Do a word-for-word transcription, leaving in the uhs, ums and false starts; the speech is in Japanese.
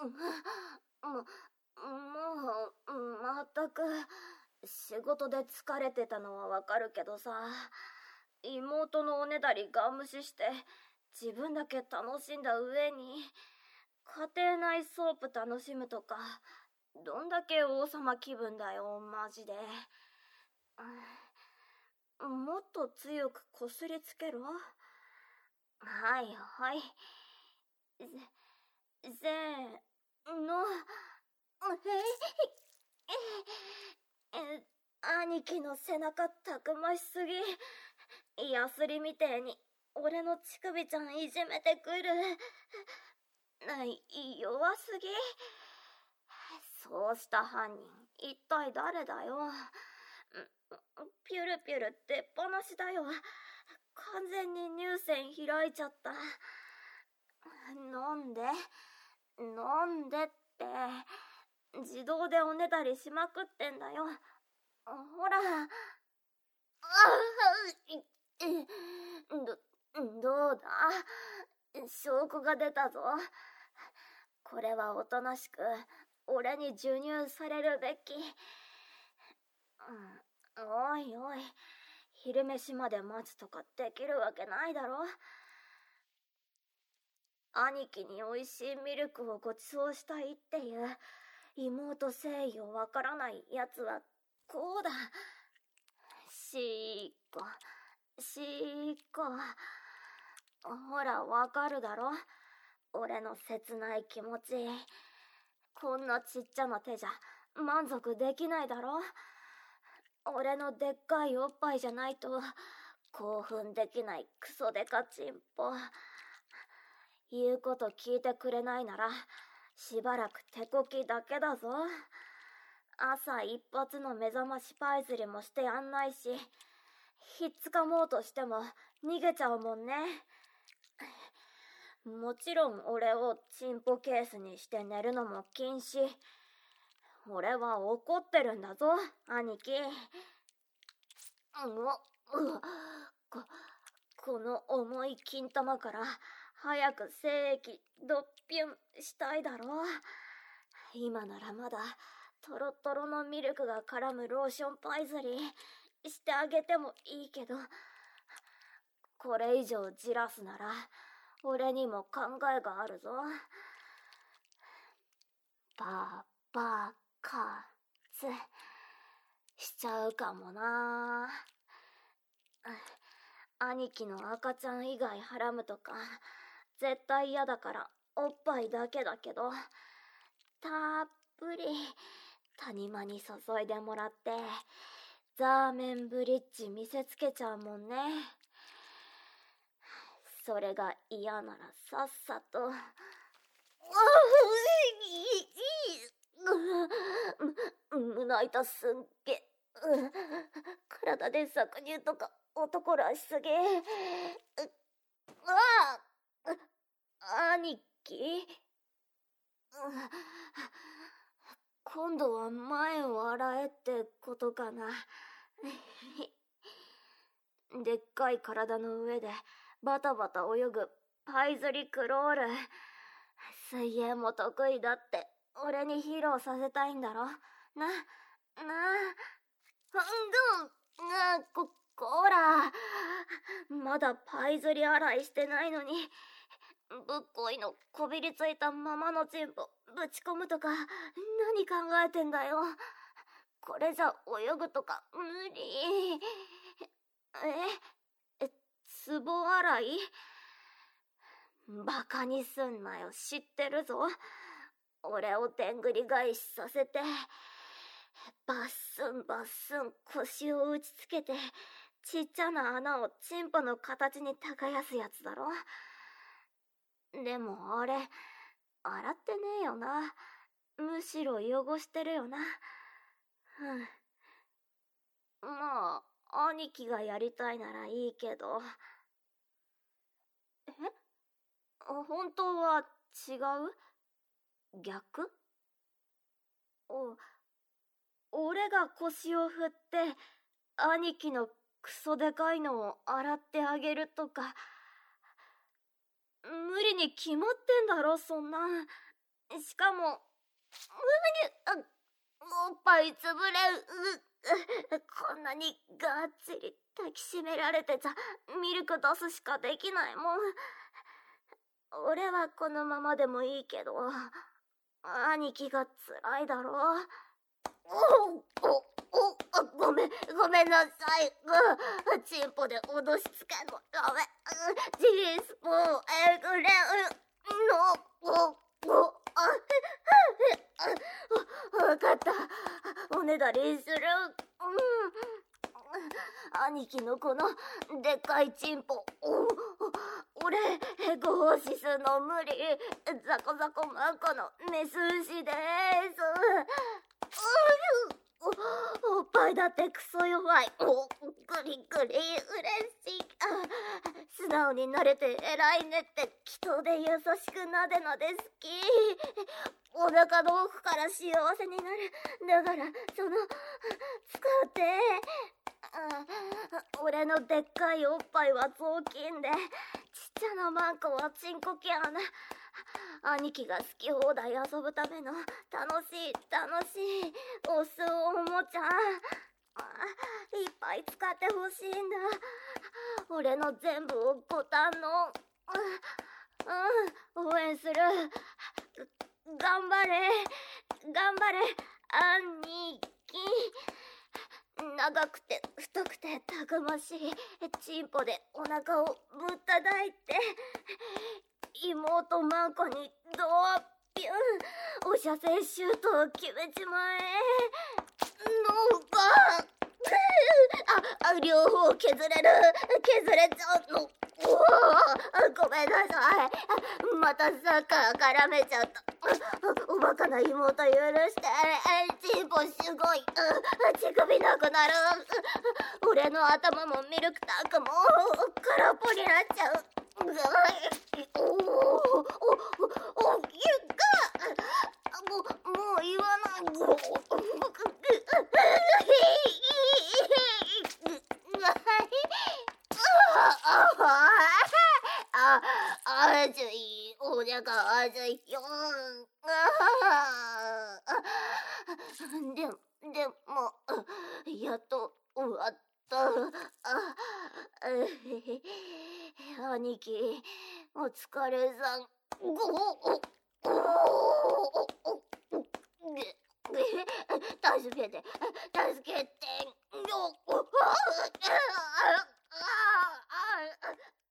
も、もう、まったく、仕事で疲れてたのはわかるけどさ、妹のおねだりガン無視して、自分だけ楽しんだ上に、家庭内ソープ楽しむとか、どんだけ王様気分だよ、マジで。もっと強くこすりつけろ。はいはい。せ、せーの。え、え、兄貴の背中たくましすぎ。ヤスリみてえに俺の乳首ちゃんいじめてくる。ない、弱すぎ。そうした犯人、一体誰だよ。ピュルピュル出っ放しだよ。完全に乳腺開いちゃった。なんでなんでって、自動でおねだりしまくってんだよ。ほら。ど、どうだ？証拠が出たぞ。これはおとなしく俺に授乳されるべき。おいおい、昼飯まで待つとかできるわけないだろ。兄貴においしいミルクをごちそうしたいっていう妹誠意をわからないやつはこうだ。しーこ、しーこ。ほらわかるだろ、俺の切ない気持ち。こんなちっちゃな手じゃ満足できないだろ。俺のでっかいおっぱいじゃないと興奮できないクソデカチンポ。言うこと聞いてくれないならしばらく手こきだけだぞ。朝一発の目覚ましパイ釣りもしてやんないし、ひっつかもうとしても逃げちゃうもんね。もちろん俺をチンポケースにして寝るのも禁止。俺は怒ってるんだぞ、兄貴。ううこ、この重い金玉から早く精液ドッピュンしたいだろ。今ならまだトロトロのミルクが絡むローションパイ釣りしてあげてもいいけど、これ以上じらすなら俺にも考えがあるぞ。ババカツしちゃうかもな。兄貴の赤ちゃん以外はらむとか絶対嫌だからおっぱいだけだけど、たっぷり谷間に注いでもらってザーメンブリッジ見せつけちゃうもんね。それが嫌ならさっさと。胸板すんげ。体で搾乳とか男らしすぎ。ああ、兄貴。今度は前を洗えってことかな。でっかい体の上でバタバタ泳ぐパイ釣りクロール。水泳も得意だって俺に披露させたいんだろ。な、なあ。うん、なあ、こ、こら。まだパイ釣り洗いしてないのに、ぶっこいのこびりついたままのチンポぶち込むとか何考えてんだよ。これじゃ泳ぐとか無理。え、え、壺洗い？バカにすんなよ、知ってるぞ。俺をでんぐり返しさせてバッスンバッスン腰を打ちつけてちっちゃな穴をチンポの形に耕すやつだろ。でもあれ洗ってねえよな。むしろ汚してるよな。うん、まあ兄貴がやりたいならいいけど。え？本当は違う？逆？お、俺が腰を振って兄貴のクソでかいのを洗ってあげるとか無理に決まってんだろ、そんな。 しかも、うにゅ、おっぱいつぶれ、う、こんなにがっちり抱きしめられてちゃ、ミルク出すしかできないもん。俺はこのままでもいいけど、兄貴が辛いだろ。お、お、お、ごめん、ごめんなさい。チンポで脅しつけんのダメ。ジースポーエグレンの、お、お、あ、わかった。おねだりする。うん。兄貴のこのでっかいチンポ。俺、ゴーシスの無理。ザコザコマコのメス牛です。お, お, おっぱいだってクソ弱い。お、グリグリ嬉しい。素直になれて偉いねって祈祷で優しくなでなで好き。お腹の奥から幸せになる。だからその使って。俺のでっかいおっぱいは雑巾で、ちっちゃなマンコはチンコキャン。兄貴が好き放題遊ぶための楽しい楽しいオスおもちゃ。いっぱい使ってほしいんだ。俺の全部をボタンの、うん、応援する。頑張れ頑張れ兄貴。長くて太くてたくましいチンポでお腹をぶったたいて、妹マンコにドアピュン、お射精シュートを決めちまえ。のがあ、あ、両方削れる。削れちゃうの。おお、ごめんなさい。またサッカー絡めちゃった。おバカな妹許して。チンポすごい。乳首なくなる。俺の頭もミルクタンクも空っぽになっちゃう。おお、お、お、お、ゆっか。もう、もう言わない。あ、あずい、お腹あずいよ。でも、でも、やっと終わった。あ、兄貴、お疲れさん。ご、お、助けて、助けて。